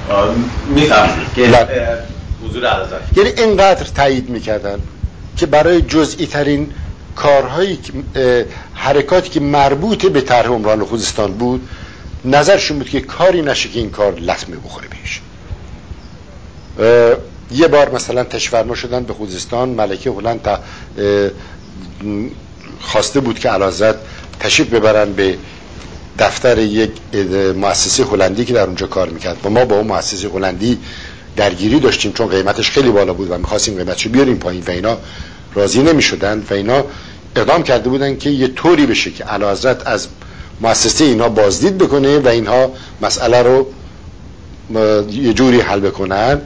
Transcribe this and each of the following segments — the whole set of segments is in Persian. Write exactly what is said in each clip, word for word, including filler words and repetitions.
میفهمید که حضور اعلیحضرت یعنی اینقدر تایید میکردن که برای جزئی ترین کارهایی که حرکاتی که مربوط به طرح عمران خوزستان بود نظرشون بود که کاری نشه که این کار لطمه بخوره بهش. یه بار مثلا تشفرما شدن به خوزستان، ملکه هلند تا خواسته بود که اعلیحضرت تشریف ببرن به دفتر یک مؤسسه هلندی که در اونجا کار میکرد و ما با اون مؤسسه هلندی درگیری داشتیم چون قیمتش خیلی بالا بود و میخواستیم قیمتشو بیاریم پایین و اینا راضی نمیشدن و اینا اقدام کرده بودن که یه طوری بشه که اعلیحضرت از مؤسسه اینا بازدید بکنه و اینها مسئله رو یه جوری حل بکنن.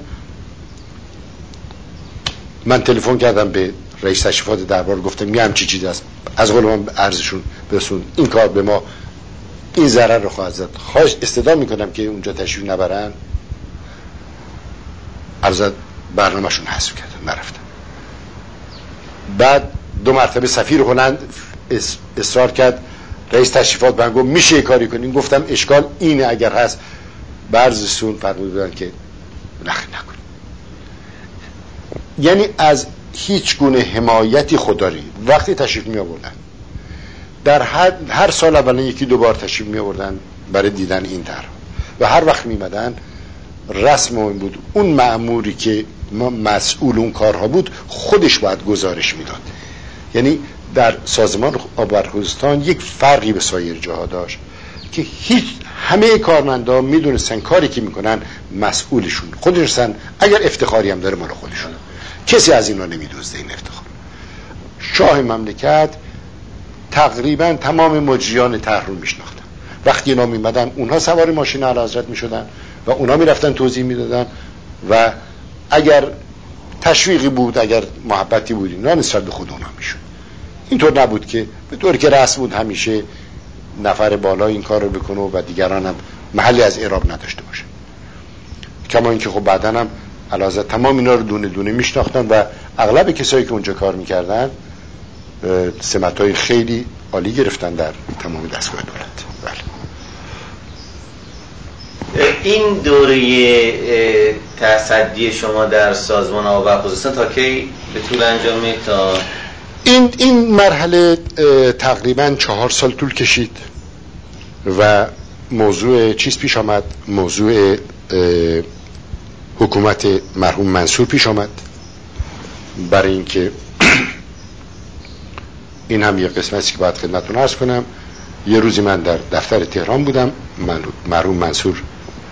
من تلفن کردم به رئیس تشریفات دربار، گفتم می همچی چیزی است، از قول من عرضشون برسون، این کار به ما این ضرر رو خواهد زد، خواهش استدعا میکنم که اونجا تشریف نبرن. عرضت برنامهشون حذف کردن، نرفتن. بعد دو مرتبه سفیر هلند اصرار کرد، رئیس تشریفات من گفت میشه یه کاری کنین، گفتم اشکال اینه اگر هست برزسون فرمودن که نخیر نکن. یعنی از هیچ گونه حمایتی خودداری وقتی تشریف می آوردن در هر, هر سال اولا یکی دو بار تشریف می آوردن برای دیدن این طرح و هر وقت می آمدن رسم این بود اون مأموری که مسئول اون کارها بود خودش باید گزارش میداد. یعنی در سازمان آب خوزستان یک فرقی به سایر جاها داشت که هیچ همه کارمندان میدونستن کاری که میکنن مسئولشون خودشون، اگر افتخاری هم داره مال خودشون، کسی از اینا نمیدوزده این افتخار. شاه مملکت تقریبا تمام مجریان طرح رو میشناختن، وقتی اینا میمدن اونها سوار ماشین اعلیحضرت میشدن و اونا میرفتن توضیح میدادن و اگر تشویقی بود اگر محبتی بود اینا نسبت به خود اونا میشد. اینطور نبود که به طور که رسم بود همیشه نفر بالا این کار رو بکنه و دیگران هم محلی از اعراب نداشته باشه. کما اینکه خب بعداً هم اعلیحضرت تمام اینا رو دونه دونه میشناختن و اغلب کسایی که اونجا کار میکردن سمت‌های خیلی عالی گرفتن در تمام دستگاه دولت. بله. این دوره تصدی شما در سازمان آب و خوزستان تا کی به طول انجامید؟ تا این این مرحله تقریبا چهار سال طول کشید و موضوع چیز پیش آمد، موضوع حکومت مرحوم منصور پیش آمد. برای اینکه این هم یه قسمتی که باید خدمتتون عرض کنم، یه روزی من در دفتر تهران بودم، من مرحوم منصور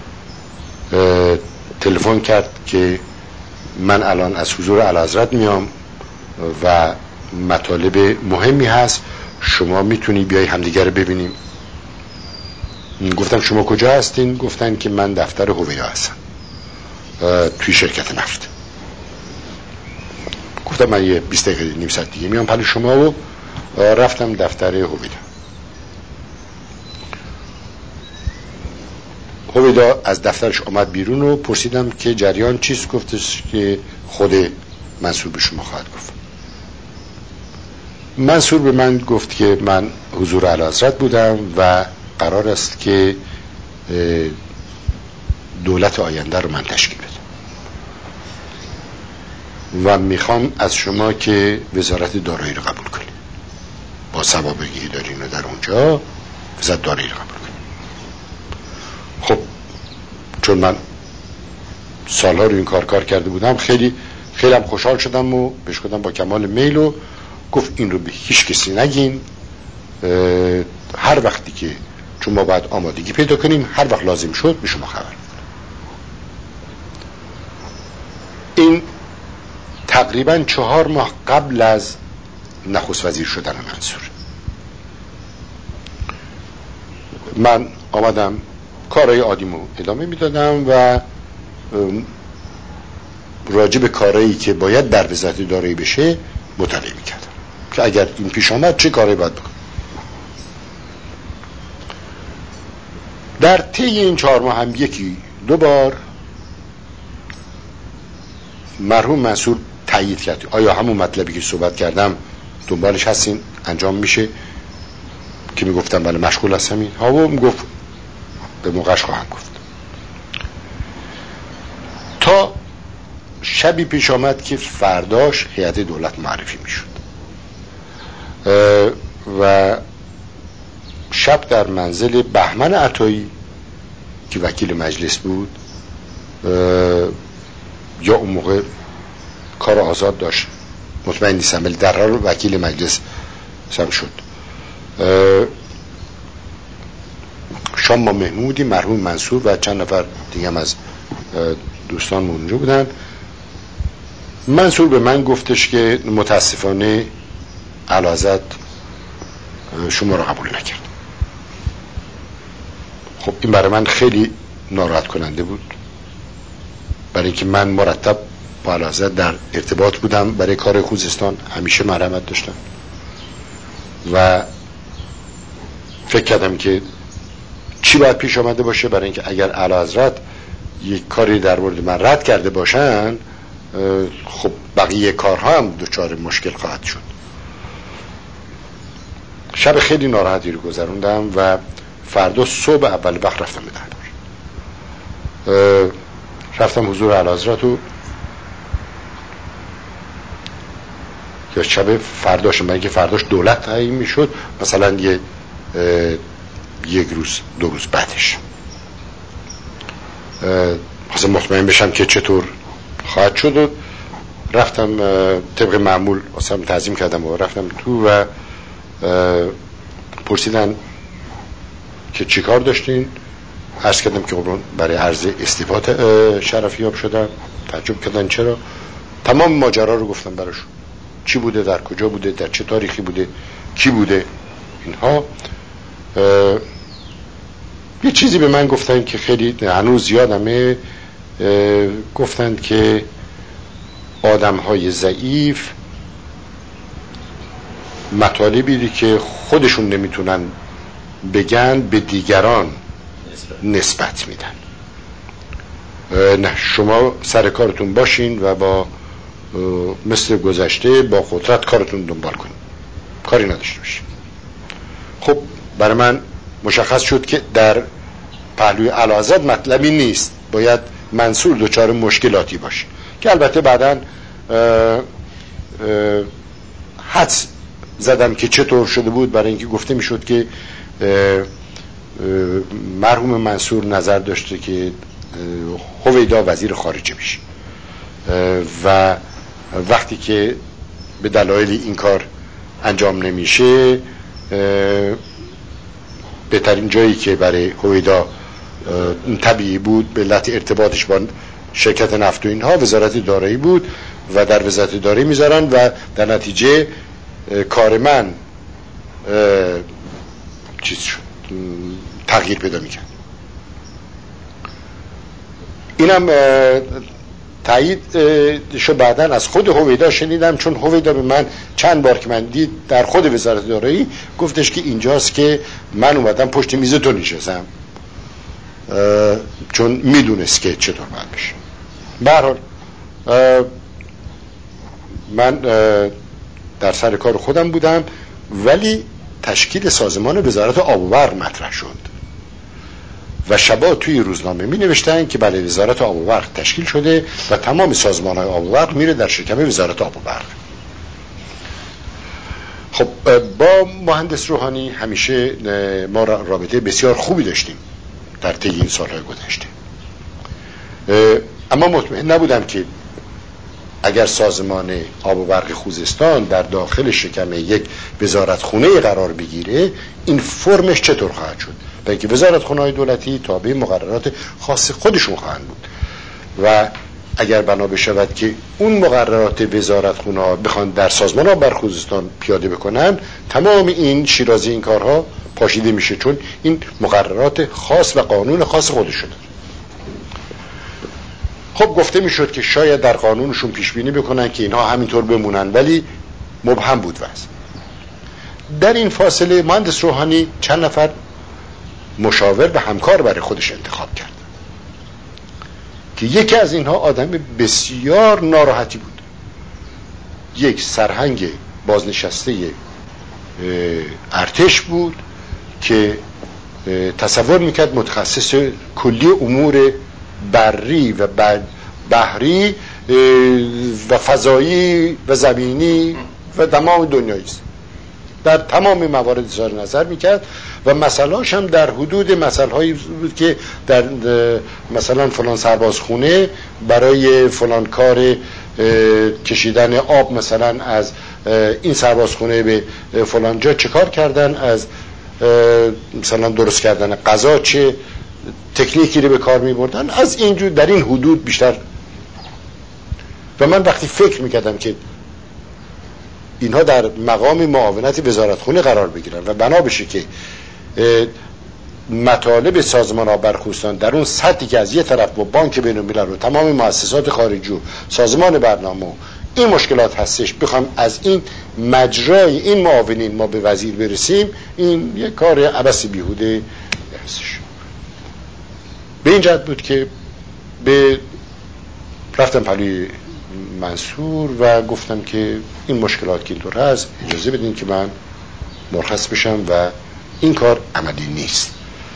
تلفن کرد که من الان از حضور اعلیحضرت میام و مطالب مهمی هست، شما میتونی بیای همدیگر رو ببینیم. گفتم شما کجا هستین؟ گفتن که من دفتر هویدا هستم توی شرکت نفت. گفتم من یه بیست دقیقه نیم ساعت دیگه میام پلو شما و رفتم دفتر هویدا. هویدا از دفترش آمد بیرون و پرسیدم که جریان چیست؟ گفتش که خود منصور به شما خواهد گفت. منصور به من گفت که من حضور اعلیحضرت بودم و قرار است که دولت آینده رو من تشکیل بدم و میخوام از شما که وزارت دارایی رو قبول کنید، با سوابقی دارین و در اونجا وزارت دارایی رو قبول کنید. خب چون من سالها رو این کار کار کرده بودم خیلی خیلی هم خوشحال شدم و بهش گفتم با کمال میل و گفت این رو به هیچ کسی نگین، هر وقتی که چون ما باید آمادگی پیدا کنیم هر وقت لازم شد به شما خبر می‌دم. این تقریبا چهار ماه قبل از نخست وزیر شدن منصور. من آمدم کارهای عادیمو ادامه میدادم و راجع به کارهایی که باید در وزارت دارایی بشه مطالعه میکردم که اگر این پیش آمد چه کاری باید بکنم. در طی این چهار ماه هم یکی دو بار مرحوم منصور تایید کرد آیا همون مطلبی که صحبت کردم دنبالش هستین، انجام میشه؟ که میگفتم بله مشغول هستم. این ها و میگفت به موقعش خواهم گفت. شبی پیش آمد که فرداش هیئت دولت معرفی میشد و شب در منزل بهمن عطایی که وکیل مجلس بود، یا اون موقع کار آزاد داشت مطمئن نیستم، ولی در حال وکیل مجلس هم شد، شام با محمودی، مرحوم منصور و چند نفر دیگه هم از دوستان اونجا بودن. منصور به من گفتش که متاسفانه اعلیحضرت شما رو قبول نکرد. خب این برای من خیلی ناراحت کننده بود، برای اینکه من مرتب با اعلیحضرت در ارتباط بودم، برای کار خوزستان همیشه مرحمت داشتم و فکر کردم که چی باید پیش آمده باشه برای اینکه اگر اعلیحضرت یک کاری در مورد من رد کرده باشن، خب بقیه کارها هم دچار مشکل خواهد شد. شب خیلی ناراحتی رو گذروندم و فردا صبح اول وقت رفتم به دربار، رفتم حضور اعلیحضرت و یا شب فرداش، برای اینکه فرداش دولت تعیین میشد، مثلا یه یک روز دو روز بعدش خواستم مطمئن بشم که چطور خواهد شد و رفتم طبق معمول اصلا تعظیم کردم و رفتم تو و پرسیدن که چی کار داشتین. عرض کردم که برای عرض استعفا شرفیاب شدم. تعجب کردن چرا. تمام ماجرا رو گفتم براشون، چی بوده، در کجا بوده، در چه تاریخی بوده، کی بوده، اینها. یه چیزی به من گفتن که خیلی هنوز یادمه، گفتن که آدم‌های ضعیف مطالبی که خودشون نمیتونن بگن به دیگران نسبت میدن. نه، شما سر کارتون باشین و با مثل گذشته با قدرت کارتون دنبال کنین، کاری نداشته باشین. خب برای من مشخص شد که در پهلوی اعلیحضرت مطلبی نیست، باید منصور دچار مشکلاتی باشه که البته بعداً حدس زدم که چطور شده بود، برای اینکه گفته میشد که مرحوم منصور نظر داشته که هویدا وزیر خارجه بشه و وقتی که به دلایل این کار انجام نمیشه، بهترین جایی که برای هویدا طبیعی بود به علت ارتباطش با شرکت نفت و اینها وزارت دارایی بود و در وزارت دارایی میذارن و در نتیجه کار من چیز شد، تغییر پیدا میکرد. اینم تایید شو بعدن از خود هویدا شنیدم، چون هویدا به من چند بار که من دید در خود وزارت دارایی گفتش که اینجاست که من اومدم پشت میز تو نشستم، چون میدونست که چطور باید بشه. به هر حال من در سر کار خودم بودم، ولی تشکیل سازمان وزارت آب و برق مطرح شد و شبا توی روزنامه می نوشتن که بله وزارت آب و برق تشکیل شده و تمام سازمان های آب و برق میره در شکم وزارت آب و برق. خب با مهندس روحانی همیشه ما رابطه بسیار خوبی داشتیم در طی این سالهای گذشته، اما مطمئن نبودم که اگر سازمان آب و برق خوزستان در داخل شکم یک وزارتخونه قرار بگیره این فرمش چطور خواهد شد، برای اینکه وزارتخونه‌های دولتی تابع مقررات خاص خودشون خواهند بود و اگر بنا بشود که اون مقررات وزارتخونه‌ها بخوان در سازمان آب و برق خوزستان پیاده بکنن، تمام این شیرازی این کارها پاشیده میشه، چون این مقررات خاص و قانون خاص خودشون. خب گفته میشد که شاید در قانونشون پیش بینی بکنن که اینها همینطور بمونن، ولی مبهم بود وضع. در این فاصله مهندس روحانی چند نفر مشاور و همکار برای خودش انتخاب کرد که یکی از اینها آدم بسیار ناراحتی بود، یک سرهنگ بازنشسته ارتش بود که تصور میکرد متخصص کلی امور بری و بحری و فضایی و زمینی و تمام دنیایی است. در تمام موارد اظهار نظر میکرد و مسئلهاش هم در حدود مسئلهایی بود که در مثلا فلان سربازخونه برای فلان کار کشیدن آب مثلا از این سربازخونه به فلان جا چه کار کردن، از مثلا درست کردن غذا چه تکنیکی رو به کار می بردن، از اینجور در این حدود بیشتر. و من وقتی فکر میکردم که اینها در مقام معاونت وزارتخونه قرار بگیرن و بنا بشه که مطالب سازمان آب برخوستان در اون سطحی که از یه طرف با بانک بین‌الملل و تمام مؤسسات خارجی و سازمان برنامه این مشکلات هستش، بخوام از این مجرای این معاونین ما به وزیر برسیم، این یه کار عبث بیهوده هستش. به این جهت بود که به رفتم پلوی منصور و گفتم که این مشکلات که اینطور هست اجازه بدین که من مرخص بشم و این کار عملی نیست.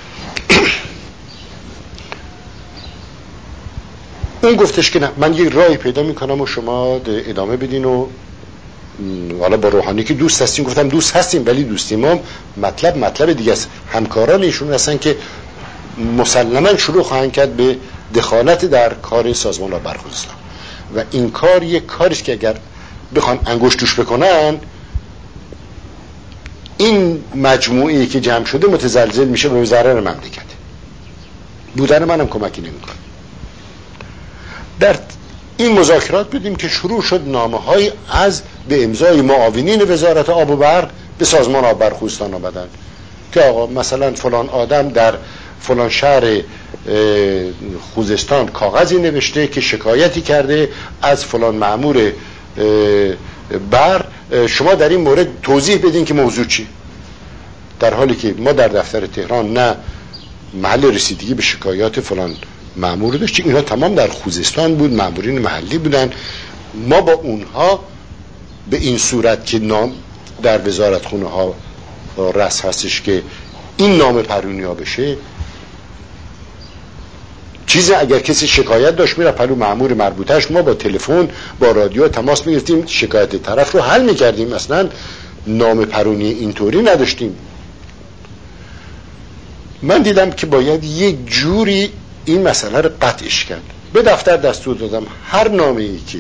اون گفتش که نه، من یک راهی پیدا میکنم و شما ادامه بدین و حالا با روحانی که دوست هستیم. گفتم دوست هستیم ولی دوستیم هم مطلب مطلب دیگه است. همکاران ایشون هستن که مسلما شروع خواهند کرد به دخالت در کار سازمان آب برخوستان و این کار یک کاریست که اگر بخوان انگشت توش بکنن این مجموعه‌ای که جمع شده متزلزل میشه به ضرر مملکت. بودن منم کمکی نمیکنه. در این مذاکرات بدیم که شروع شد نامه‌های از به امضای معاونین وزارت آب و برق به سازمان آب برخوستان آمدن که آقا مثلا فلان آدم در فلان شهر خوزستان کاغذی نوشته که شکایتی کرده از فلان مأمور برق، شما در این مورد توضیح بدین که موضوع چی. در حالی که ما در دفتر تهران نه محل رسیدگی به شکایات فلان مأمور داشتیم، اینا تمام در خوزستان بود، مأمورین محلی بودن. ما با اونها به این صورت که نام در وزارت خونه ها رس هستش که این نام پرونی ها بشه، چیزی اگر کسی شکایت داشت میره پلو مأمور مربوطهش، ما با تلفن با رادیو تماس میگرفتیم، شکایت طرف رو حل میکردیم، اصلا نام پرونی اینطوری نداشتیم. من دیدم که باید یک جوری این مسئله رو قطعش کرد. به دفتر دستور دادم هر نامه‌ای که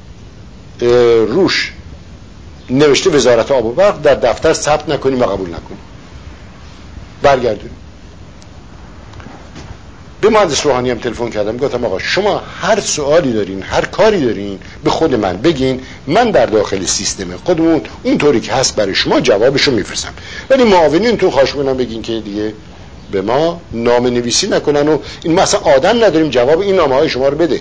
روش نوشته وزارت آب و برق در دفتر ثبت نکنیم و قبول نکنیم، برگردونیم. به مهندس روحانی هم تلفن کردم، گفتم آقا شما هر سوالی دارین، هر کاری دارین به خود من بگین، من در داخل سیستم خودمون اونطوری که هست برای شما جوابشو میفرستم، ولی معاونین تو خواهش می‌کنم بگین که دیگه به ما نامه نویسی نکنن و این ما اصلا آدم نداریم جواب این نامه های شما رو بده.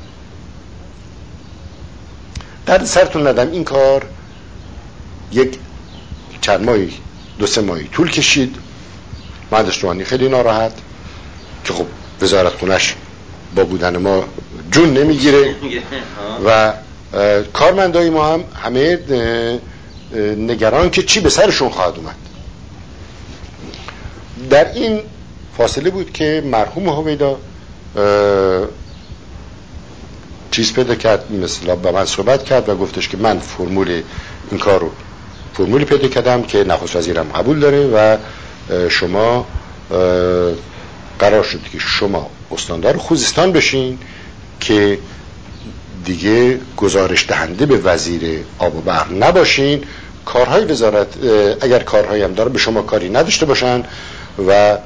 در سرتون ندم این کار یک چند ماهی دو سه ماهی طول کشید. مهندس روحانی خیلی ناراحت که خب وزارت خونش با بودن ما جون نمیگیره و کارمندای ما هم همه نگران که چی به سرشون خواهد اومد. در این فاصله بود که مرحوم هویدا چیز پیدا کرد، مثلا با من صحبت کرد و گفتش که من فرمول این کار رو فرمولی پیدا کردم که نخست وزیرم قبول داره و شما قرار شد که شما استاندار خوزستان بشین که دیگه گزارش دهنده به وزیر آب و برق نباشین، کارهای وزارت اگر کارهایی هم داره به شما کاری نداشته باشن و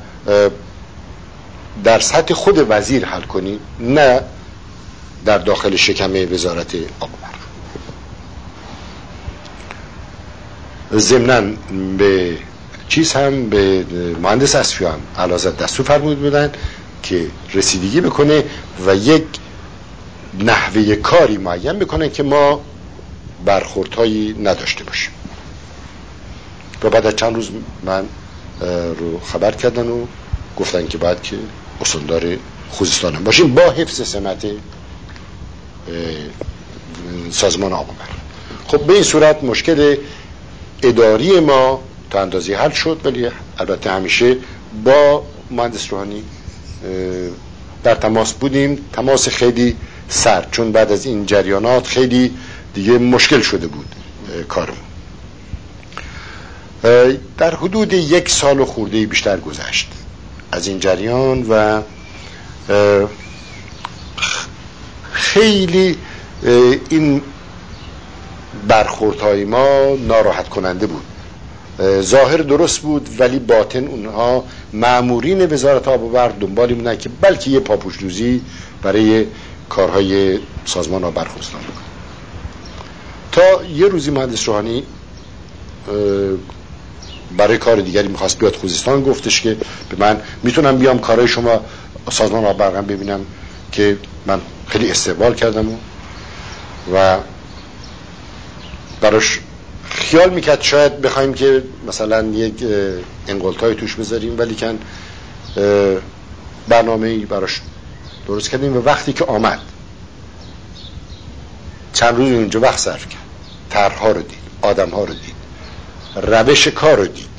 در سطح خود وزیر حل کنین، نه در داخل شکم وزارت آب و برق. ضمناً به چیز هم به مهندس اصفی هم علازت دستور فرمود بودن که رسیدگی بکنه و یک نحوه کاری معین بکنه که ما برخوردهایی نداشته باشیم. و بعد از چند روز من رو خبر کردن و گفتن که باید که استاندار خوزستان هم باشیم با حفظ سمت سازمان آب و برق. خب به این صورت مشکل اداری ما تا اندازی حل شد، ولی البته همیشه با مهندس روحانی در تماس بودیم، تماس خیلی سر، چون بعد از این جریانات خیلی دیگه مشکل شده بود کارمون. در حدود یک سال و خورده بیشتر گذشت از این جریان و خیلی این برخوردهای ما ناراحت کننده بود. ظاهر درست بود ولی باطن اونها مامورین وزارت آب و برق دنبالی بودن که بلکه یه پاپوش‌دوزی برای کارهای سازمان آب و برق خوزستان بکنه. تا یه روزی مهندس روحانی برای کار دیگری میخواست بیاد خوزستان، گفتش که به من میتونم بیام کارهای شما سازمان آب و برقم ببینم، که من خیلی استقبال کردم و, و براش خیال میکرد شاید بخوایم که مثلا یک انقلتای توش بذاریم، ولی کن برنامه‌ای براش درست کردیم. و وقتی که آمد چند روز اونجا وقت صرف کرد، طرح‌ها رو دید، آدم‌ها رو دید، روش کار رو دید،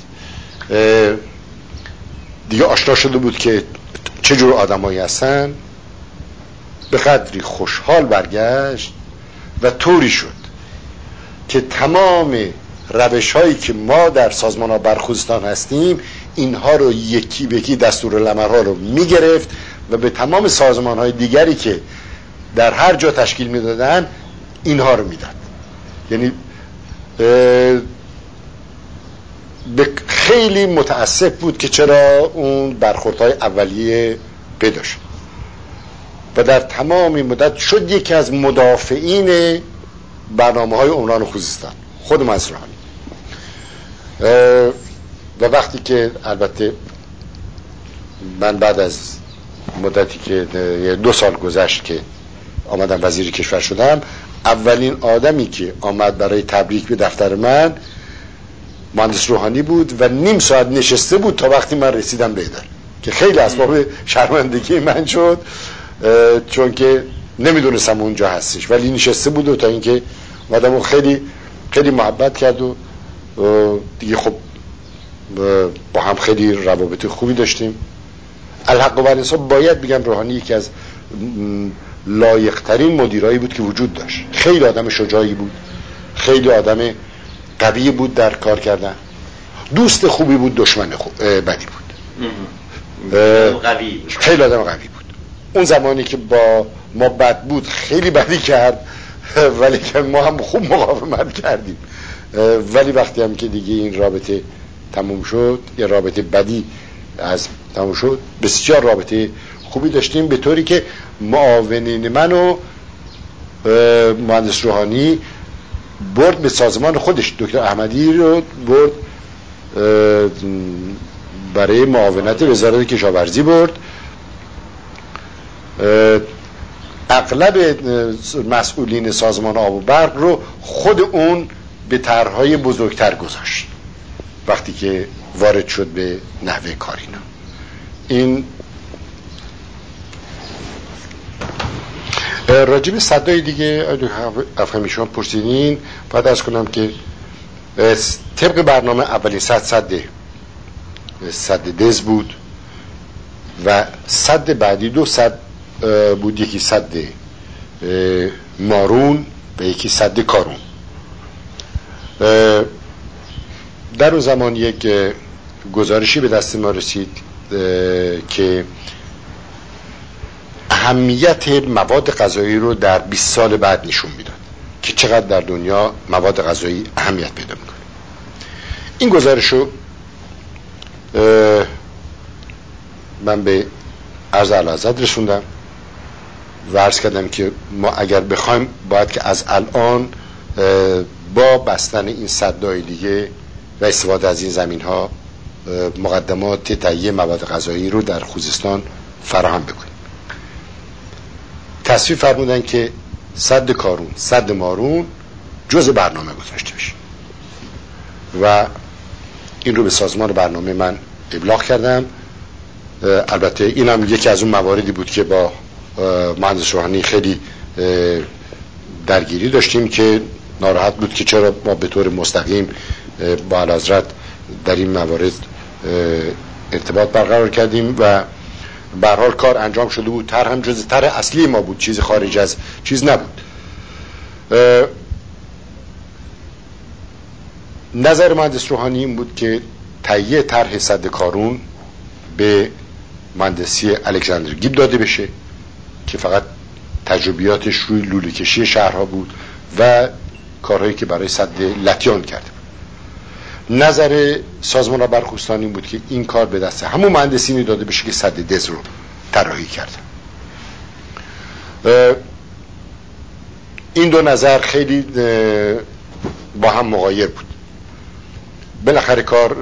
دیگه آشنا شده بود که چه جور آدمایی هستن. به قدری خوشحال برگشت و طوری شد که تمام روش هایی که ما در سازمان آب و برق خوزستان هستیم اینها رو یکی به یکی دستورالعمل‌ها رو میگرفت و به تمام سازمان های دیگری که در هر جا تشکیل میدادن اینها رو میداد. یعنی خیلی متاسف بود که چرا اون برخوردهای اولیه پیدا شد و در تمام مدت شد یکی از مدافعین برنامه های عمران خوزستان، خود مهندس روحانی. و وقتی که البته من بعد از مدتی که دو سال گذشت که آمدم وزیر کشور شدم، اولین آدمی که آمد برای تبریک به دفتر من مهندس روحانی بود و نیم ساعت نشسته بود تا وقتی من رسیدم به اداره، که خیلی اسباب شرمندگی من شد چون که نمیدونستم اونجا هستش، ولی نشسته بود و تا اینکه آدمو خیلی خیلی محبت کرد و دیگه خب با هم خیلی روابط خوبی داشتیم. الحق و بالانصاف باید بگم روحانی یکی از لایق‌ترین مدیرایی بود که وجود داشت. خیلی آدم شجاعی بود، خیلی آدم قوی بود در کار کردن، دوست خوبی بود، دشمن خوب بدی بود. قوی بود. خیلی آدم قوی بود. اون زمانی که با ما بد بود خیلی بدی کرد ولی که ما هم خوب مقاومت کردیم، ولی وقتی هم که دیگه این رابطه تموم شد، یه رابطه بدی از تموم شد، بسیار رابطه خوبی داشتیم، به طوری که معاونین منو مهندس روحانی برد به سازمان خودش. دکتر احمدی رو برد برای معاونت وزارت کشاورزی برد. اغلب مسئولین سازمان آب و برق رو خود اون به طرح‌های بزرگتر گذاشت وقتی که وارد شد به نحوه کارینا. این راجب صدای دیگه افهمی شما پرسیدین، باید ارز کنم که طبق برنامه اولی صد صد صد دز بود و صد بعدی دو صد بود، یکی صد مارون و یکی صد کارون. در اون زمان یک گزارشی به دست ما رسید که اهمیت مواد غذایی رو در بیست سال بعد نشون میداد که چقدر در دنیا مواد غذایی اهمیت پیدا میکنه. این گزارش رو من به عرض اعلیحضرت رسوندم و عرض کردم که ما اگر بخوایم باید که از الان با بستن این صدای دیگه و استفاده از این زمین ها مقدمات تهیه مواد غذایی رو در خوزستان فراهم بکنیم. تصویب فرمودن که صد کارون، صد مارون جز برنامه گذاشته بشه و این رو به سازمان برنامه من ابلاغ کردم. البته این هم یکی از اون مواردی بود که با مهندس روحانی خیلی درگیری داشتیم که ناراحت بود که چرا ما به طور مستقیم با اعلیحضرت در این موارد ارتباط برقرار کردیم و به هر حال کار انجام شده بود، طرح هم جز طرح اصلی ما بود، چیز خارج از چیز نبود. نظر مهندس روحانی این بود که تهیه طرح سد کارون به مهندسی الکساندر گیب داده بشه که فقط تجربیاتش روی لوله کشی شهرها بود و کارهایی که برای سد لطیان کرده بود. نظر سازمان برخوستان این بود که این کار به دست همون مهندسینی داده بشه که سد دز رو طراحی کرده. این دو نظر خیلی با هم مغایر بود. بالاخره کار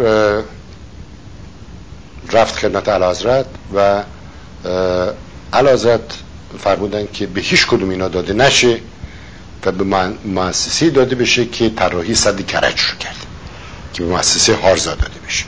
رفت خدمت اعلیحضرت و اعلیحضرت فرمودن که به هیچ کدوم اینا داده نشه و به مؤسسه داده بشه که طراحی سد کرج رو کرد، که به مؤسسه هارزا داده بشه.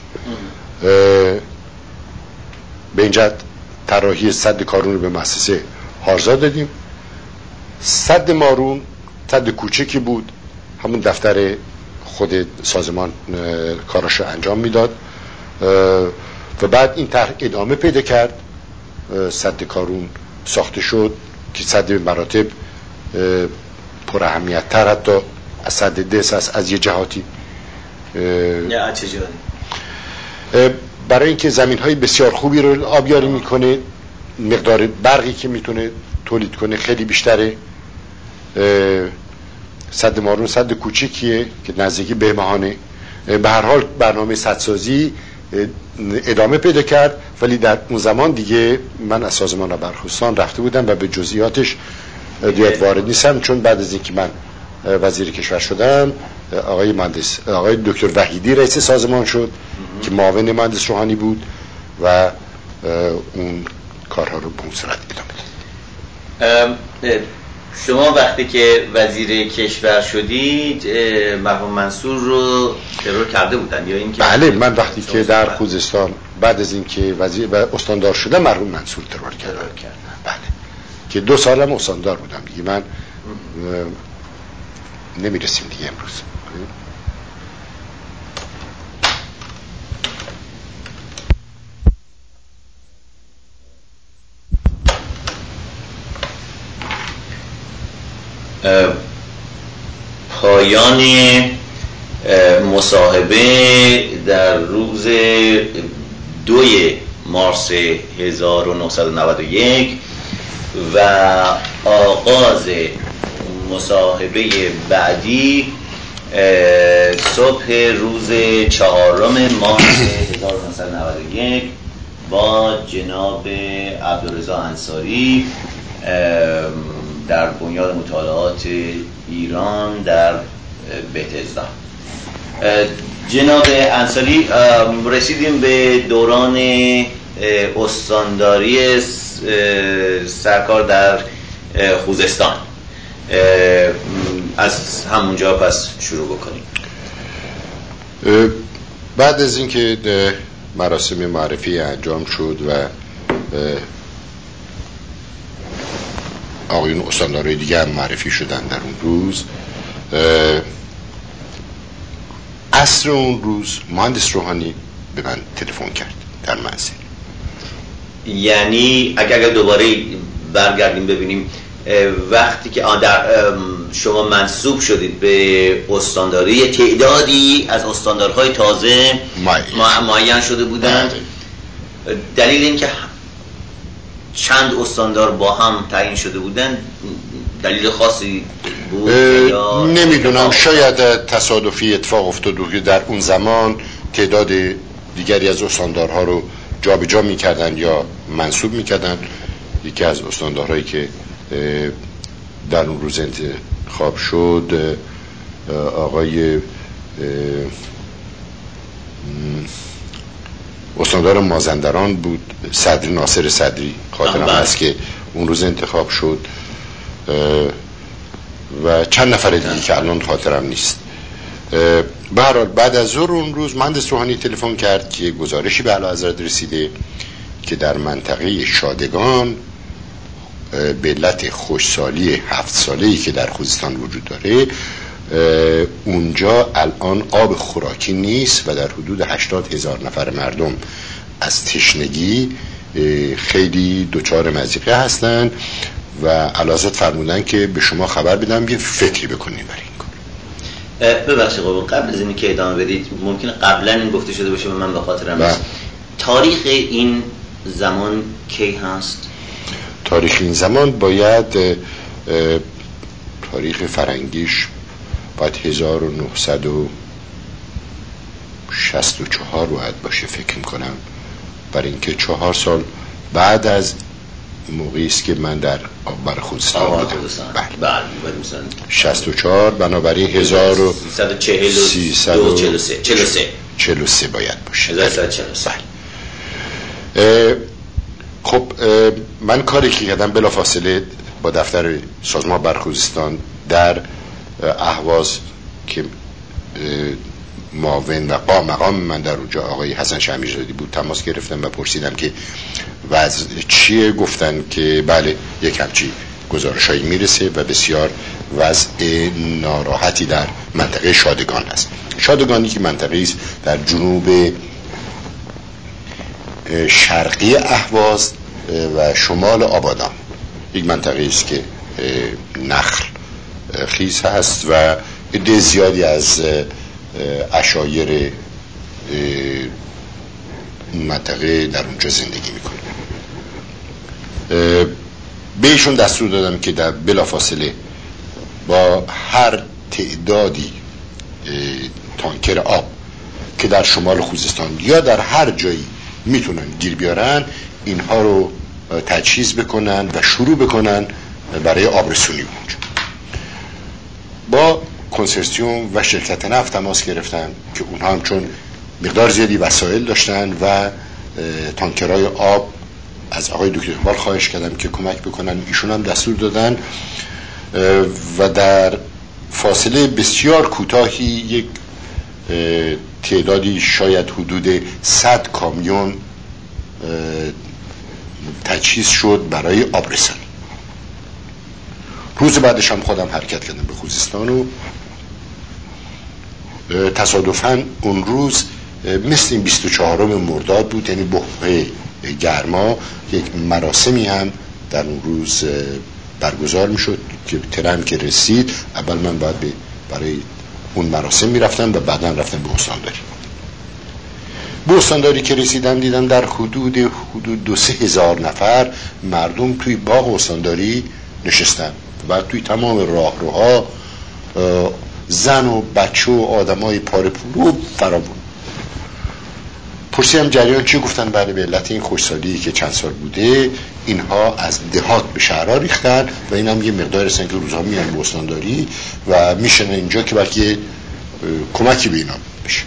به اینجا طراحی سد کارون رو به مؤسسه هارزا دادیم. سد مارون سد کوچکی بود، همون دفتر خود سازمان کاراشو انجام میداد و بعد این طرح ادامه پیدا کرد. سد کارون ساخته شد که سد به مراتب پر اهمیت تر حتی از سد دس است از یه جهاتی. نه چه جهاتی؟ برای اینکه زمین های بسیار خوبی رو آبیاری میکنه، مقدار برقی که میتونه تولید کنه خیلی بیشتره. سد مارون سد کوچیکیه که نزدیکی بهمهانه. به هر حال برنامه سدسازی ادامه پیدا کرد، ولی در اون زمان دیگه من از سازمان برخوستان رفته بودم و به جزئیاتش دیگه وارد نیستم، چون بعد از اینکه من وزیر کشور شدم آقای مهندس آقای دکتر وحیدی رئیس سازمان شد که معاون مهندس روحانی بود و اون کارها رو به اون صورت ادامه داد. شما وقتی که وزیر کشور شدید مرحوم منصور رو ترور کرده بودن یا اینکه؟ بله، من وقتی که در خوزستان بعد از اینکه وزیر و استاندار شدم مرحوم منصور ترور کردن. بله، که دو سالم استاندار بودم دیگه. من نمیرسیم دیگه امروز. پایان مصاحبه در روز دوی مارس هزار و نهصد و نود و یک و آغاز مصاحبه بعدی صبح روز چهارم مارس هزار و نهصد و نود و یک با جناب عبدالرضا انصاری در بنیاد مطالعات ایران در بهتزدان. جناب انصاری، رسیدیم به دوران استانداری سرکار در خوزستان. از همونجا پس شروع بکنیم. بعد از اینکه مراسم معرفی انجام شد و آقایون استاندارای دیگه هم معرفی شدن در اون روز، عصر اون روز مهندس روحانی به من تلفن کرد در منزل. یعنی اگر دوباره برگردیم ببینیم وقتی که در شما منصوب شدید به استانداری، تعدادی از استاندارهای تازه معین شده بودند. دلیل این که چند استاندار با هم تعیین شده بودند دلیل خاصی بود یا نمیدونم، شاید تصادفی اتفاق افتاد که در اون زمان تعداد دیگری از استاندارها رو جابجا میکردن یا منصوب میکردن. یکی از استاندارهایی که در اون روز انتخاب شد آقای استاندار مازندران بود، صدری، ناصر صدری خاطرم هست که اون روز انتخاب شد و چند نفر دیگه که الان خاطرم نیست. به هر حال بعد از ظهر اون روز مهندس روحانی تلفن کرد که گزارشی به اعلیحضرت رسیده که در منطقه شادگان به علت خشکسالی هفت ساله‌ای که در خوزستان وجود داره اونجا الان آب خوراکی نیست و در حدود هشتاد هزار نفر مردم از تشنگی خیلی دچار مضیقه هستن و علازت فرمودن که به شما خبر بدم یه فکری بکنین برای این کار. ببخشید قربان، قبل از اینی که ادامه بدید ممکنه قبلا این گفته شده باشه و من به خاطرم نیست. تاریخ این زمان کی هست؟ تاریخ این زمان باید تاریخ فرنگیش باید هزار و نهصد و شصت و چهار باید باشه فکر میکنم، برای اینکه چهار سال بعد از موقعی است که من در آببر خوزستان بودم. بله بله شصت و چهار، بنابراین هزار و سیصد و چهل و سه باید باشه. هزار و سیصد و چهل و سه. بله. خب من کاری که کردم بلافاصله با دفتر سازمان برخوزستان در اهواز که معاون و قام مقام من در اونجا آقای حسن شمیرزادی بود تماس گرفتم و پرسیدم که وضع چیه. گفتن که بله یک همچی گزارشایی میرسه و بسیار وضع ناراحتی در منطقه شادگان هست. شادگانی که منطقه است در جنوب شرقی اهواز و شمال آبادان، یک منطقه است که نخل خیز هست و عده زیادی از عشایر منطقه در اونجا زندگی میکنه. بهشون دستور دادم که در بلافاصله با هر تعدادی تانکر آب که در شمال خوزستان یا در هر جایی میتونن گیر بیارن اینها رو تجهیز بکنن و شروع بکنن برای آبرسونی اونجا. با کنسرسیوم و شرکت نفت تماس گرفتن که اونها هم چون مقدار زیادی وسایل داشتن و تانکرهای آب از آقای دکتر اقبال خواهش کردم که کمک بکنن، ایشون هم دستور دادن و در فاصله بسیار کوتاهی یک تعدادی شاید حدود صد کامیون تجهیز شد برای آبرسانی. روز بعدش هم خودم حرکت کردم به خوزستان و تصادفاً اون روز مثل این بیست و چهارم مرداد بود، یعنی بحبوحه گرما، یک مراسمی هم در اون روز برگزار میشد که ترن که رسید اول من باید برای اون مراسم میرفتم و بعدا رفتم به استانداری. به استانداری که رسیدم دیدم در حدود حدود دو سه هزار نفر مردم توی باغ استانداری نشستن و توی تمام راهروها زن و بچه و آدمای پاره پولو فراوون. پرسیدم جریان چی؟ گفتن بله به علت این خوشسالی که چند سال بوده اینها از دهات به شهرها ریختن و این هم یه مقدار هستن که روزها میان به استانداری و میشن اینجا که بلکه کمکی به اینا بشه.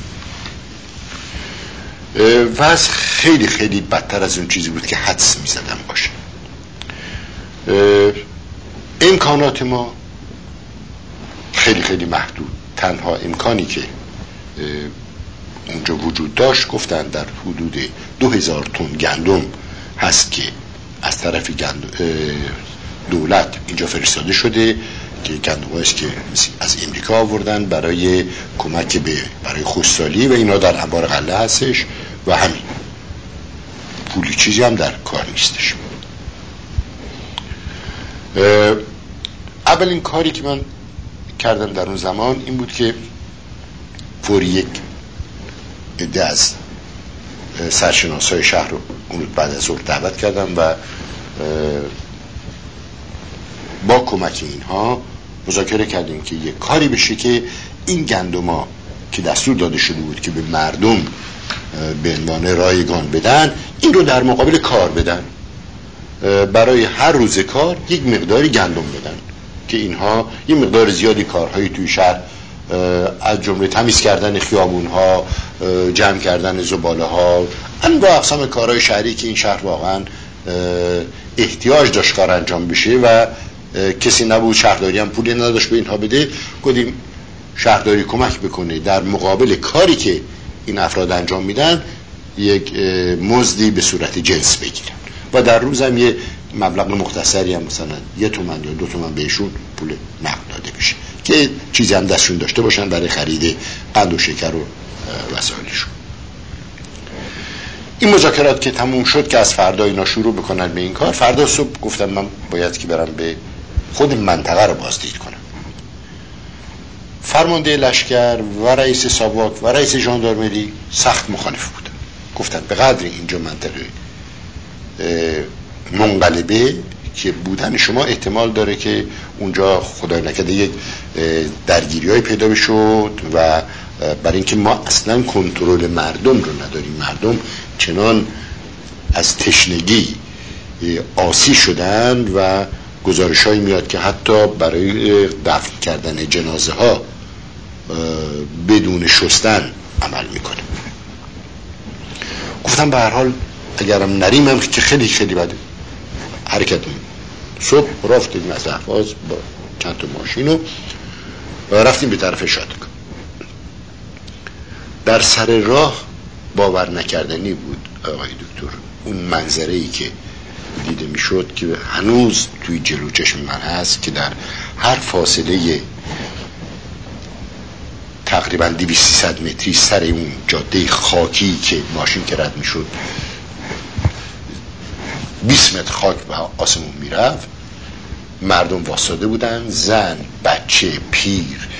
وضع خیلی خیلی بدتر از اون چیزی بود که حدس میزدم باشه. امکانات ما خیلی خیلی محدود. تنها امکانی که اونجا وجود داشت گفتن در حدود دو هزار تن گندم هست که از طرف دولت اینجا فرستاده شده که گندم هست که از امریکا آوردن برای کمک به برای خوشسالی و اینا در انبار غله هستش و همین، پولی چیزی هم در کار نیستش. اولین کاری که من کردم در اون زمان این بود که فوری یک عده از سرشناسای شهر رو اون بعد از ظهر دعوت کردم و با کمک اینها مذاکره کردیم که یک کاری بشه که این گندما که دستور داده شده بود که به مردم به عنوان رایگان بدن این رو در مقابل کار بدن، برای هر روز کار یک مقداری گندم بدن که اینها یک مقدار زیادی کارهایی توی شهر از جمله تمیز کردن خیابون‌ها، جمع کردن زباله‌ها، انواع اقسام کارهای شهری که این شهر واقعا احتیاج داشت کار انجام بشه و کسی نبود، شهرداری هم پولی نداشت به اینها بده. گفتیم شهرداری کمک بکنه در مقابل کاری که این افراد انجام میدن یک مزدی به صورت جنس بگیرن و در روز هم یه مبلغ مختصری هم مثلا یه تومن یا دو تومن بهشون پول نقد داده بشه که چیزی هم دستشون داشته باشن برای خرید قند و شکر و وسایلشون. این مذاکرات که تموم شد که از فردا اینا شروع بکنن به این کار، فردا صبح گفتم من باید که برم به خود منطقه رو بازدید کنم. فرمانده لشکر و رئیس ساواک و رئیس ژاندارمری سخت مخالف بودن. گفتن به قدر اینجا منطقه منقلبه که بودن شما احتمال داره که اونجا خدای نکرده یک درگیری های پیدا بشد و برای اینکه ما اصلا کنترل مردم رو نداریم، مردم چنان از تشنگی آسی شدن و گزارش هایی میاد که حتی برای دفن کردن جنازه ها بدون شستن عمل میکنه. گفتم به هر حال اگرم نریم هم که خیلی خیلی بده. حرکت کنیم. صبح رفتیم از احواز با چند تا ماشین و رفتیم به طرف شادگان. در سر راه باور نکردنی بود آقای دکتر، اون منظره‌ای که دیده میشد که هنوز توی جلو چشم من هست که در هر فاصله تقریبا دویست سیصد متری سر اون جاده خاکی که ماشین که رد میشد بیست متر خاک به آسمون میرفت، مردم واساده بودن، زن، بچه، پیر،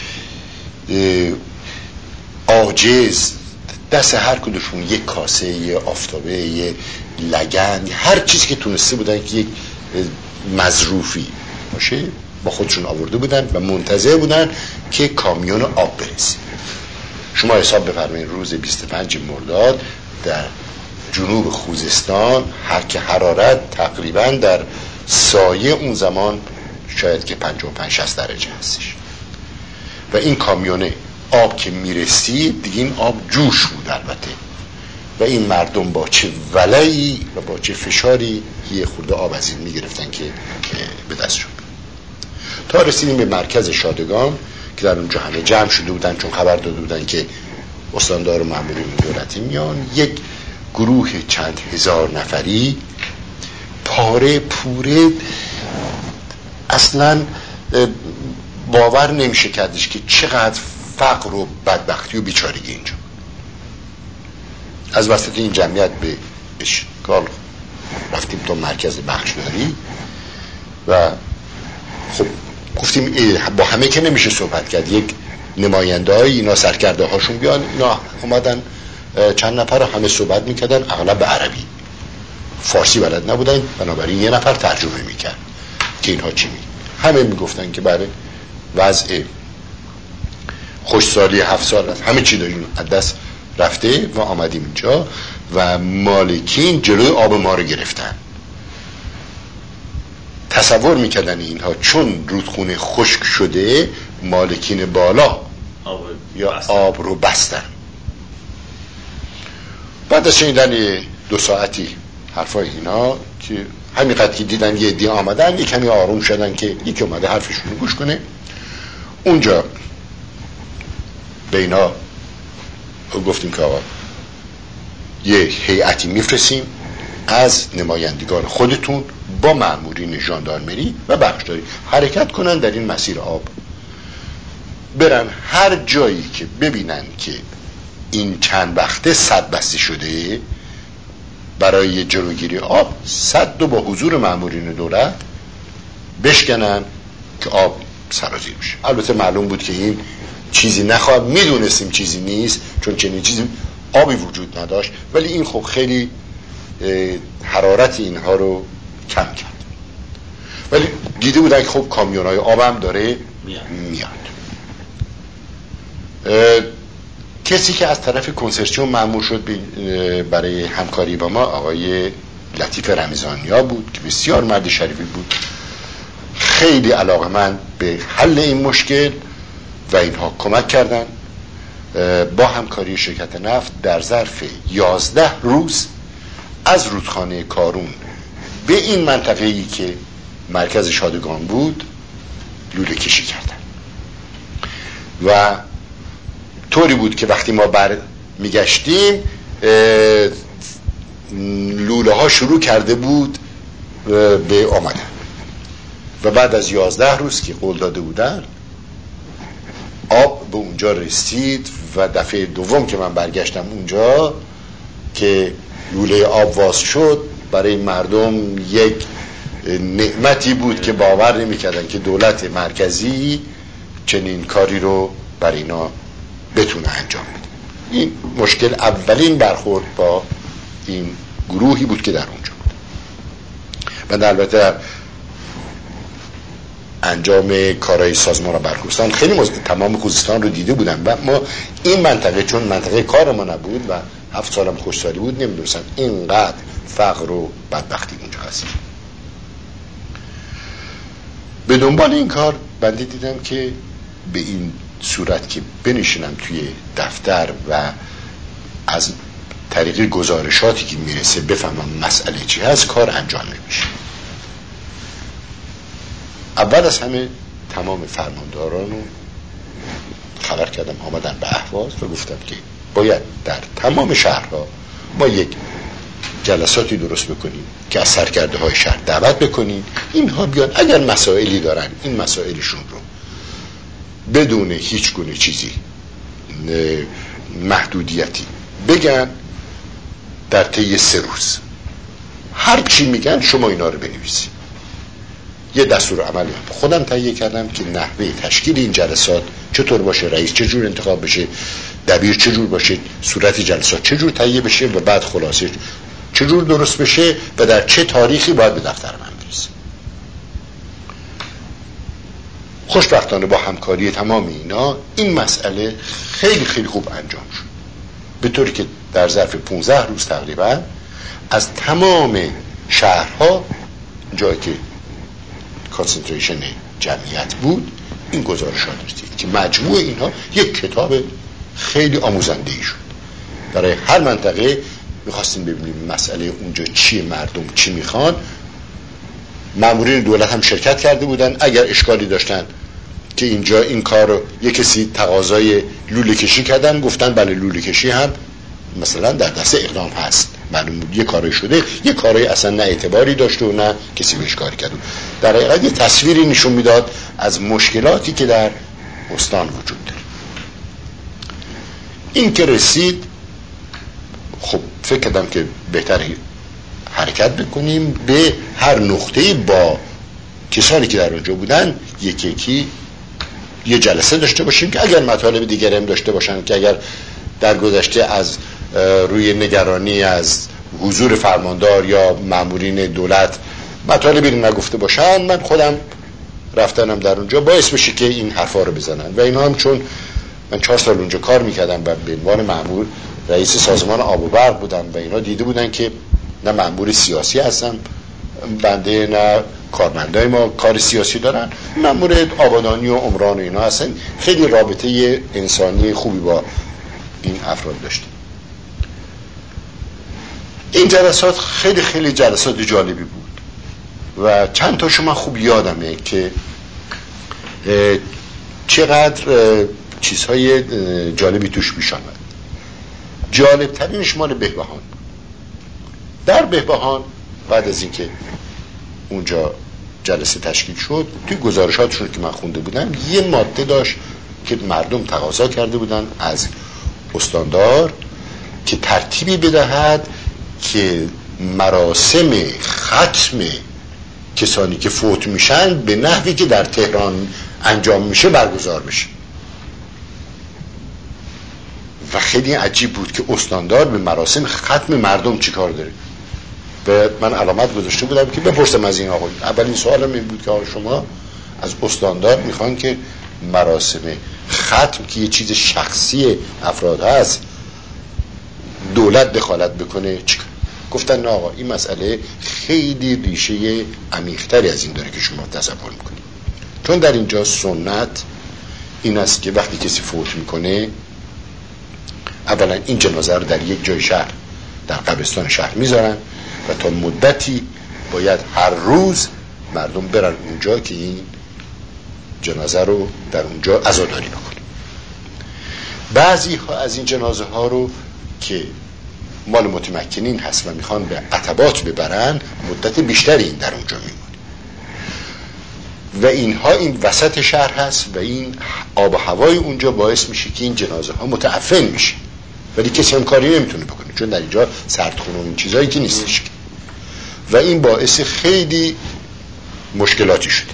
عاجز، دست هر کدومشون یک کاسه، یه آفتابه، یه لگن، هر چیزی که تونسته بودن که یک مظروفی باشه با خودشون آورده بودن و منتظر بودن که کامیون آب برسه. شما حساب بفرمایید روز بیست و پنجم مرداد در جنوب خوزستان هر که حرارت تقریبا در سایه اون زمان شاید که پنجاه و پنج شصت درجه هستش و این کامیونه آب که میرسید دیگه این آب جوش بود البته و این مردم با چه ولعی و با چه فشاری یه خورده آب از این میگرفتن که به دست شد. تا رسیدیم به مرکز شادگان که در اونجا همه جمع شده بودن چون خبر داده بودن که استاندار و مامورین دولتی میان. یک گروه چند هزار نفری پاره پوره، اصلا باور نمیشه کردش که چقدر فقر و بدبختی و بیچارگی اینجا. از وسط این جمعیت به اشکال رفتیم تا مرکز بخشداری و خب گفتیم با همه که نمیشه صحبت کرد، یک نماینده های اینا سرکرده هاشون بیان. اینا اومدن چند نفر همه صحبت میکردن اغلب به عربی، فارسی بلد نبودن، بنابراین یه نفر ترجمه میکرد که اینها چی میگن. همه میگفتن که برای وضع خوشسالی هفت سال است، همه چی داریم از دست رفته و آمدیم اینجا و مالکین جلوی آب ما رو گرفتن. تصور میکردن اینها چون رودخونه خشک شده مالکین بالا آب یا بستن. آب رو بستن. بعد از شنیدن دو ساعتی حرفای اینا که همینقدر که دیدن یه دی آمدن، یک کمی آروم شدن که یکی اومده حرفشون رو گوش کنه. اونجا به اینا گفتیم که آقا یه هیئتی میفرستیم از نمایندگان خودتون با مامورین ژاندارمری و بخشداری حرکت کنن در این مسیر آب، برن هر جایی که ببینن که این چند وقته سد بسته شده برای جلوگیری آب، سد و با حضور مامورین دولت بشکنن که آب سرازیر بشه. البته معلوم بود که این چیزی نخواهد، میدونستیم چیزی نیست چون چنین چیزی آبی وجود نداشت، ولی این خب خیلی حرارت اینها رو کم کرد. ولی دیده بودن که خب کامیونای آب هم داره میاد. کسی که از طرف کنسرسیوم مأمور شد برای همکاری با ما آقای لطیف رمضانیا بود که بسیار مرد شریفی بود، خیلی علاقه‌مند به حل این مشکل و اینها کمک کردن. با همکاری شرکت نفت در ظرف یازده روز از رودخانه کارون به این منطقه‌ای که مرکز شادگان بود لوله کشی کردن و طوری بود که وقتی ما بر میگشتیم لوله ها شروع کرده بود به آمدن و بعد از یازده روز که قول داده بودن آب به اونجا رسید و دفعه دوم که من برگشتم اونجا که لوله آب واز شد برای مردم یک نعمتی بود که باور نمی‌کردن که دولت مرکزی چنین کاری رو بر اینا بتونه انجام بده. این مشکل اولین برخورد با این گروهی بود که در اونجا بود. من البته در انجام کارهای سازمان را برخوستان خیلی مزد... تمام خوزستان رو دیده بودم و ما این منطقه چون منطقه کار ما نبود و هفت سالم خوشسالی بود نمیدونستم اینقدر فقر و بدبختی اونجا هست. به دنبال این کار بنده دیدم که به این صورت که بنشینم توی دفتر و از طریق گزارشاتی که میرسه بفهمم مسئله چی هست کار انجام نمیشه. اول از همه تمام فرمانداران رو خبر کردم آمدن به اهواز و گفتم که باید در تمام شهرها ما یک جلساتی درست بکنیم که از سرکرده های شهر دعوت بکنیم اینها بیان اگر مسائلی دارن این مسائلشون رو بدون هیچ گونه چیزی محدودیتی بگن در طی سه روز هر چی میگن شما اینا رو بنویسید. یه دستور عملی خودم تهیه کردم که نحوه تشکیل این جلسات چطور باشه، رئیس چجور انتخاب بشه، دبیر چجور باشه، صورت جلسات چجور تهیه بشه و بعد خلاصه چجور درست بشه و در چه تاریخی باید به دفتر من برسه. خوشبختانه با همکاری تمام اینا این مسئله خیلی خیلی خوب انجام شد، به طوری که در ظرف پانزده روز تقریبا از تمام شهرها جایی که کانسنتریشن جمعیت بود این گزارشات رسید که مجموع اینها یک کتاب خیلی آموزنده ای شد. برای هر منطقه میخواستیم ببینیم مسئله اونجا چیه، مردم چی میخوان. مامورین دولت هم شرکت کرده بودن، اگر اشکالی داشتن که اینجا این کار رو یک کسی تقاضای لوله کشی کردن گفتن بله لوله کشی هم مثلا در دست اقدام هست، معلوم بود یه کاری شده، یه کاری اصلا نه اعتباری داشته و نه کسی بهش کاری کرد. در حقیقت یه تصویری نشون میداد از مشکلاتی که در استان وجود داره. این که رسید خب فکر کردم که بهتر حرکت بکنیم به هر نقطه‌ای با کسانی که در اونجا بودن یکی یکی یه جلسه داشته باشیم که اگر مطالب دیگر هم داشته باشن که اگر در گذشته از روی نگرانی از حضور فرماندار یا مامورین دولت مطالبی رو نگفته باشن من خودم رفتنم در اونجا باعث بشه که این حرفا رو بزنن. و اینا هم چون من چهار سال اونجا کار میکردم و به عنوان مامور رئیس سازمان آب و برق بودم و اینا دیده بودن که نه مامور سیاسی هستم بنده نه کارمندای ما کار سیاسی دارن، مامور آبادانی و عمران و اینا هستن. خیلی رابطه انسانی خوبی با این افراد داشتیم. این جلسات خیلی خیلی جلسات جالبی بود و چند تاشو من خوب یادمه که چقدر چیزهای جالبی توش پیش آمد. جالب ترینش مال بهبهان. در بهبهان بعد از اینکه اونجا جلسه تشکیل شد توی گزارشاتشون که من خونده بودم یه ماده داشت که مردم تقاضا کرده بودن از استاندار که ترتیبی بدهد که مراسم ختم کسانی که فوت میشن به نحوی که در تهران انجام میشه برگزار بشه. و خیلی عجیب بود که استاندار به مراسم ختم مردم چی کار داره. و من علامت گذاشته بودم که بپرسم از این آقای. اولین سوالم این بود که شما از استاندار میخوان که مراسم ختم که یه چیز شخصی افراد هست دولت دخالت بکنه چیکار؟ گفتن نه آقا این مسئله خیلی ریشه عمیق‌تری از این داره که شما تصور میکنید. چون در اینجا سنت این است که وقتی کسی فوت میکنه اولا این جنازه رو در یک جای شهر در قبرستان شهر میذارن و تا مدتی باید هر روز مردم برن اونجا که این جنازه رو در اونجا عزاداری بکنن. بعضی ها از این جنازه ها رو که مال متمکنین هست و میخوان به عتبات ببرن مدت بیشتری این در اونجا میمونه و اینها این وسط شهر هست و این آب و هوای اونجا باعث میشه که این جنازه ها متعفن میشه ولی کسی هم کاری نمیتونه بکنه چون در اینجا سردخونه و این چیزایی که نیستش و این باعث خیلی مشکلاتی شده.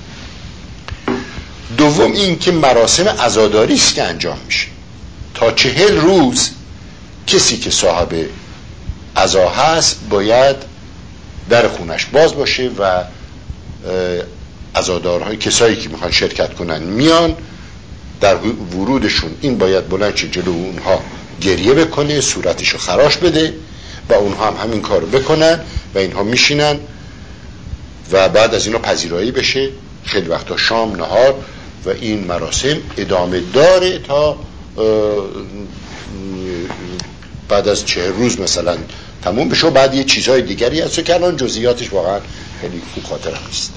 دوم این که مراسم عزاداری است که انجام میشه، تا چهل روز کسی که صاحب عزا هست باید در خونش باز باشه و عزادارهای کسایی که میخوان شرکت کنن میان، در ورودشون این باید بلند شه جلو اونها گریه بکنه، صورتشو خراش بده و اونها هم همین کارو بکنن و اینها میشینن و بعد از اینا پذیرایی بشه، خیلی وقتا شام نهار و این مراسم ادامه داره تا بعد از چهل روز مثلا تموم بشه. بعد یه چیزهای دیگری هست که الان جزئیاتش واقعا خیلی خوب خاطرم نیست.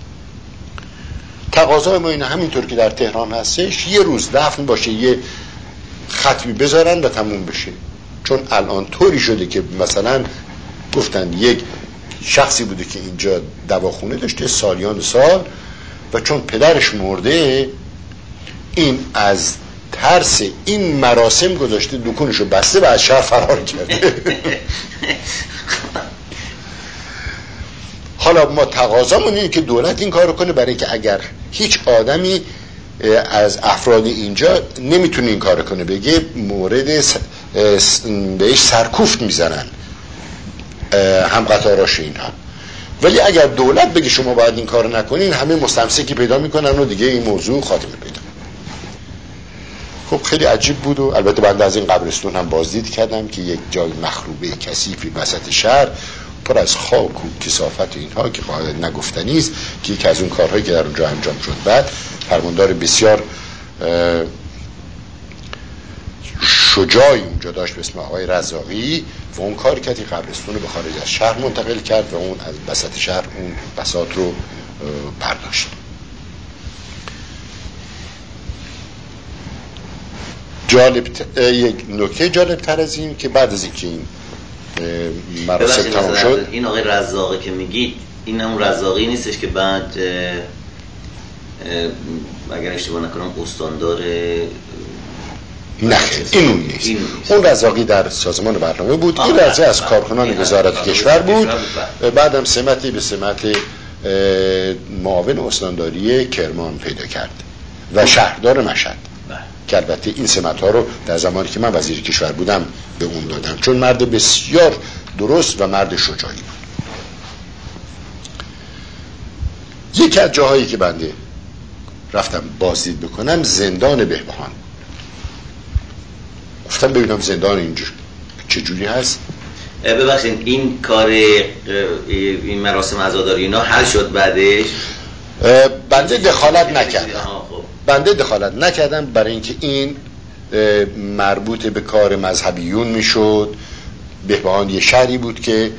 تقاضای ما اینه همینطور که در تهران هستش یه روز دفن باشه، یه ختمی بذارن و تموم بشه. چون الان طوری شده که مثلا گفتن یک شخصی بوده که اینجا دواخونه داشته سالیان سال و چون پدرش مرده این از ترس این مراسم گذاشته دکونشو بسته و از شهر فرار کرده. حالا ما تقاضامون اینه که دولت این کارو کنه، برای اینکه اگر هیچ آدمی از افراد اینجا نمیتونه این کارو کنه، بگه مورد بهش سرکوفت میزنن هم قطاراش اینها. ولی اگر دولت بگه شما باید این کارو نکنین، همه مستمسکی پیدا میکنن و دیگه این موضوع خاتمه پیدا. خب خیلی عجیب بود و البته بنده از این قبرستون هم بازدید کردم که یک جای مخروبه کثیفی وسط شهر پر از خاک و کثافت اینها که قاعدتا نگفتنی است، که یکی از اون کارهایی که در اونجا انجام شد. بعد فرماندار بسیار شجاعی اونجا داشت به اسم آقای رزاقی و اون کار کرد قبرستون رو به خارج از شهر منتقل کرد و اون از وسط شهر اون بساط رو برداشت. جالب ت... یک نکته جالب تر از این که بعد از اینکه این مراسم تمام شد، این آقای رزاقی که میگید این همون رزاقی نیستش که بعد اگر اشتباه نکنم استاندار؟ نه این اون نیست. این نیست. اون رزاقی در سازمان برنامه بود. این رزاقی از کارکنان وزارت کشور بود. بعدم سمتی به سمت معاون استانداری کرمان پیدا کرد و شهردار مشهد که البته این سمت ها رو در زمانی که من وزیر کشور بودم به اون دادم، چون مرد بسیار درست و مرد شجاعی بود. یکی از جاهایی که بنده رفتم بازدید بکنم زندان بهبهان. گفتم ببینم زندان اینجا چجوری هست. ببخشید این کار این مراسم عزاداری اینا حل شد بعدش؟ بنده دخالت نکردم. بنده دخالت نکردم برای اینکه این مربوط به کار مذهبیون میشد. بهبهان یه شهری بود که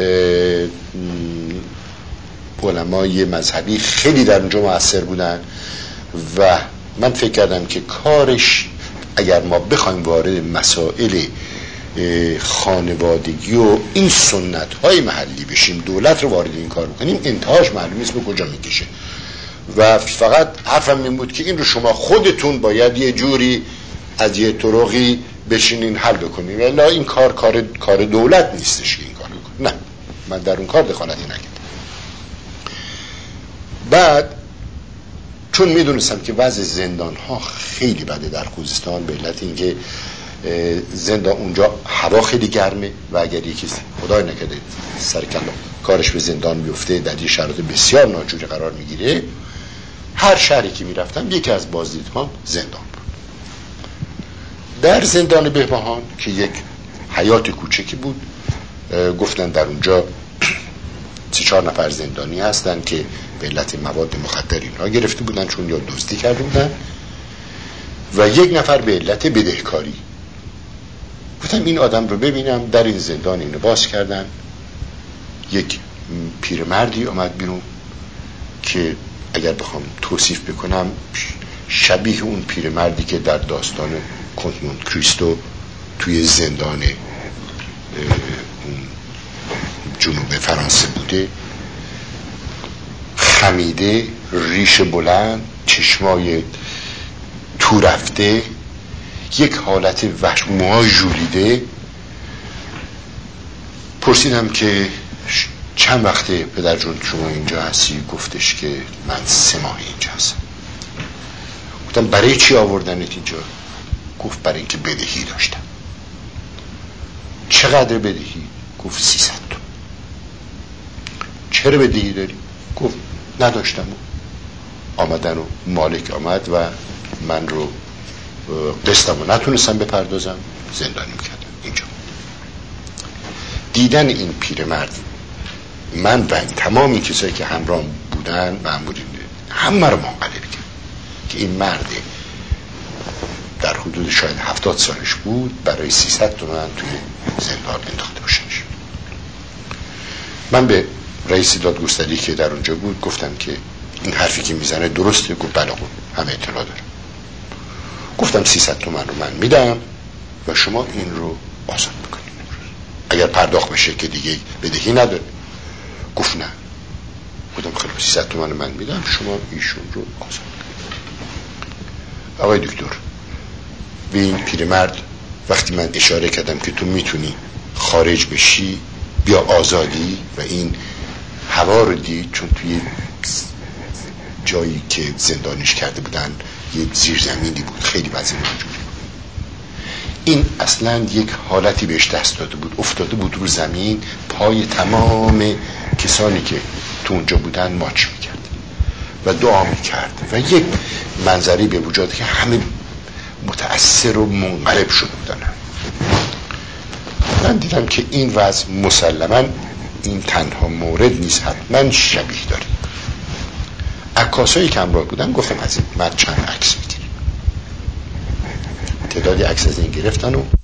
علمای مذهبی خیلی در اونجا مؤثر بودن و من فکر کردم که کارش اگر ما بخوایم وارد مسائل خانوادگی و این سنت های محلی بشیم، دولت رو وارد این کار بکنیم، انتهاش معلوم نیست به کجا میکشه. و فقط حرفم این بود که این رو شما خودتون باید یه جوری از یه طرقی بشینین حل بکنین، ولی این کار کار کار دولت نیستش که این کار بکنه. نه، من در اون کار دخالتی نکردم. بعد چون میدونستم که وضع زندان ها خیلی بده در خوزستان، به علت اینکه زندان اونجا هوا خیلی گرمه و اگر یکی خدای نکرده سر کلا کارش به زندان میفته در یه شرایط بسیار ناجوری قرار میگیره، هر شهری که میرفتم یکی از بازدیدها زندان بود. در زندان بهبهان که یک حیات کوچکی بود، گفتن در اونجا سه چهار نفر زندانی هستن که به علت مواد مخدر اینها گرفته بودن چون یا دزدی کرده بودن و یک نفر به علت بدهکاری. گفتم این آدم رو ببینم. در این زندان اینو باز کردن، یک پیرمردی آمد بیرون که اگر بخوام توصیف بکنم شبیه اون پیرمردی که در داستان کنت مونت کریستو توی زندان جنوب فرانسه بوده، خمیده، ریش بلند، چشمای تو رفته، یک حالت وحش، موها ژولیده پرسیدم که چند وقته پدر جون شما اینجا هستی؟ گفتش که من سه ماه اینجا هستم. گفتم برای چی آوردنت اینجا؟ گفت برای اینکه بدهی داشتم. چقدر بدهی؟ گفت سیصد تومان. چرا بدهی داری؟ گفت نداشتم. آمدن و مالک آمد و من رو قسطم رو نتونستم بپردازم، زندانی میکردم. اینجا دیدن این پیرمرد، من و تمامی کسایی که همراه بودن مأمورین همه رو منقلب کرد که این مرد در حدود شاید هفتاد سالش بود برای سیصد تومان توی زندان انداخته باشنش. من به رئیس دادگستری که در اونجا بود گفتم که این حرفی که میزنه درسته؟ گفت بله همه اطلاع دارم. گفتم سیصد تومان رو من میدم و شما این رو آزاد بکنید، اگر پرداخت بشه که دیگه بدهی نداره. گفت نه. گفتم خیلی سیصد تومان من میدم، شما ایشون رو آزاد بکنید. آقای دکتر، به این پیرمرد وقتی من اشاره کردم که تو میتونی خارج بشی بیا آزادی، و این هوا رو دید، چون توی جایی که زندانش کرده بودن یه زیرزمینی بود، خیلی وضع ناجوری بود. این اصلا یک حالتی بهش دست داده بود، افتاده بود رو زمین، پای تمام کسانی که تو اونجا بودن ماچ میکرد و دعا میکرد و یک منظری به وجود که همه متأثر و منقلب شده بودن. من دیدم که این وضع مسلما این تنها مورد نیست، حتما شبیه داره. عکاسایی که همراه بودن گفتم از این مرد چند عکس میگیریم. تعدادی عکس از این گرفتن و